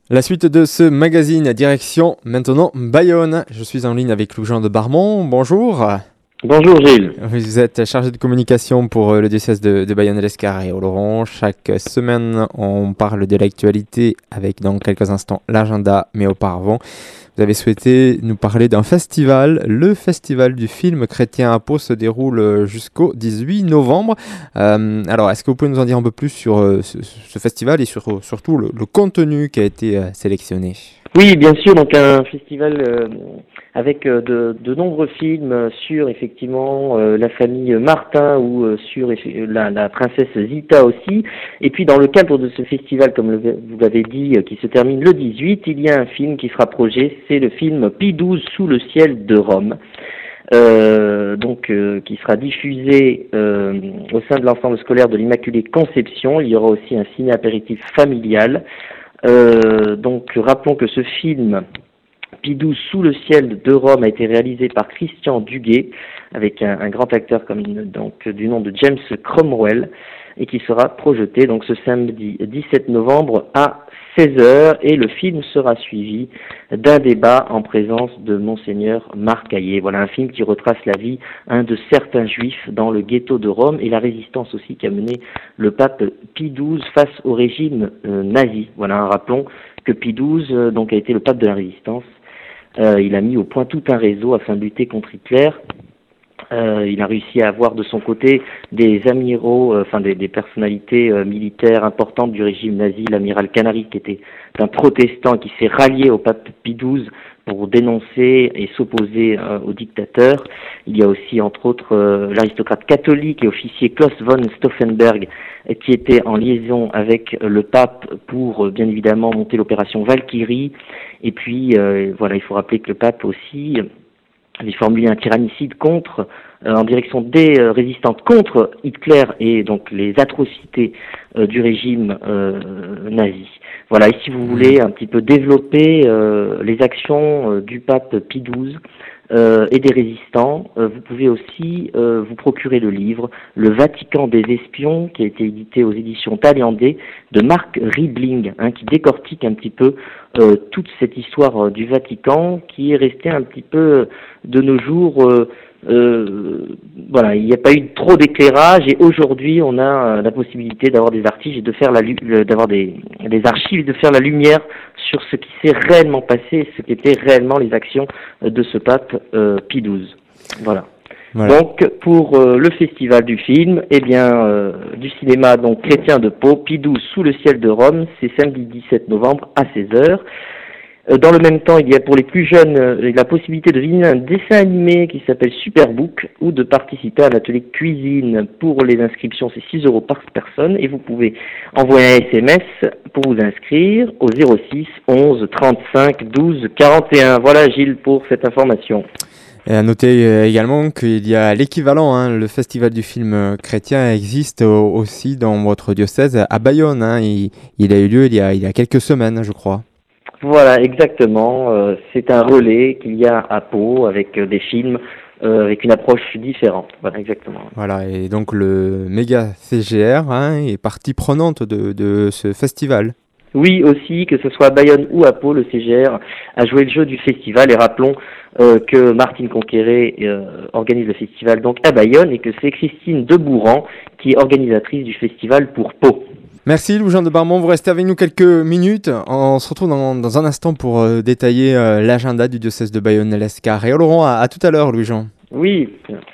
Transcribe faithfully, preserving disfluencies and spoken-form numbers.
La suite de ce magazine, direction maintenant Bayonne. Je suis en ligne avec Louis-Jean de Barmont. Bonjour. Bonjour Gilles. Vous êtes chargé de communication pour le diocèse de, de Bayonne-Lescar et Oloron. Chaque semaine, on parle de l'actualité avec dans quelques instants l'agenda, mais auparavant, vous avez souhaité nous parler d'un festival. Le festival du film chrétien à Pau se déroule jusqu'au dix-huit novembre. Euh, alors, est-ce que vous pouvez nous en dire un peu plus sur euh, ce, ce festival et sur, surtout le, le contenu qui a été euh, sélectionné? Oui, bien sûr, donc un festival euh, avec euh, de, de nombreux films sur effectivement euh, la famille Martin ou euh, sur la, la princesse Zita aussi. Et puis dans le cadre de ce festival, comme le, vous l'avez dit, euh, qui se termine le dix-huit, il y a un film qui sera projeté, c'est le film Pie douze sous le ciel de Rome. Euh, donc euh, qui sera diffusé euh, au sein de l'ensemble scolaire de l'Immaculée Conception. Il y aura aussi un ciné apéritif familial. Euh, donc rappelons que ce film Pie douze sous le ciel de Rome a été réalisé par Christian Duguay avec un, un grand acteur comme donc du nom de James Cromwell et qui sera projeté donc ce samedi dix-sept novembre à seize heures et le film sera suivi d'un débat en présence de Monseigneur Marc Hayet. Voilà un film qui retrace la vie hein, de certains juifs dans le ghetto de Rome et la résistance aussi qu'a mené le pape Pie douze face au régime euh, nazi. Voilà, rappelons que Pie douze euh, donc a été le pape de la résistance. Euh, il a mis au point tout un réseau afin de lutter contre Hitler. Euh, il a réussi à avoir de son côté des amiraux, euh, enfin des, des personnalités euh, militaires importantes du régime nazi, l'amiral Canary qui était un protestant qui s'est rallié au pape Pie douze pour dénoncer et s'opposer euh, au dictateur. Il y a aussi entre autres euh, l'aristocrate catholique et officier Klaus von Stauffenberg euh, qui était en liaison avec euh, le pape pour euh, bien évidemment monter l'opération Valkyrie. Et puis euh, voilà, il faut rappeler que le pape aussi euh, avait formulé un tyrannicide contre, euh, en direction des euh, résistantes contre Hitler et donc les atrocités euh, du régime euh, nazi. Voilà, et si vous voulez un petit peu développer euh, les actions euh, du pape Pie douze euh, et des résistants, euh, vous pouvez aussi euh, vous procurer le livre Le Vatican des espions qui a été édité aux éditions Taillandais de Marc Riebling, hein, qui décortique un petit peu euh, toute cette histoire euh, du Vatican qui est restée un petit peu euh, de nos jours, euh, euh, voilà, il n'y a pas eu trop d'éclairage et aujourd'hui on a euh, la possibilité d'avoir des archives et de faire la d'avoir des, des archives et de faire la lumière sur ce qui s'est réellement passé, ce qu'étaient réellement les actions de ce pape euh, Pie douze. Voilà. Voilà. Donc pour euh, le festival du film, eh bien euh, du cinéma donc chrétien de Pau, Pie douze sous le ciel de Rome, c'est samedi dix-sept novembre à seize heures. Dans le même temps, il y a pour les plus jeunes euh, la possibilité de visionner un dessin animé qui s'appelle Superbook ou de participer à un atelier cuisine. Pour les inscriptions, c'est six euros par personne et vous pouvez envoyer un S M S pour vous inscrire au zéro six onze trente-cinq douze quarante et un. Voilà Gilles pour cette information. Et à noter également qu'il y a l'équivalent, hein, le festival du film chrétien existe aussi dans votre diocèse à Bayonne. Hein, il, il a eu lieu il y a, il y a quelques semaines, je crois. Voilà, exactement. Euh, c'est un relais qu'il y a à Pau avec euh, des films euh, avec une approche différente. Voilà, exactement. Voilà, et donc le méga C G R hein, est partie prenante de, de ce festival. Oui, aussi, que ce soit à Bayonne ou à Pau, le C G R a joué le jeu du festival. Et rappelons euh, que Martine Conquéré euh, organise le festival donc à Bayonne et que c'est Christine Debouran qui est organisatrice du festival pour Pau. Merci Louis-Jean de Barmont, vous restez avec nous quelques minutes. On se retrouve dans, dans un instant pour euh, détailler euh, l'agenda du diocèse de Bayonne-Lescar et Oloron. À, à tout à l'heure Louis-Jean. Oui.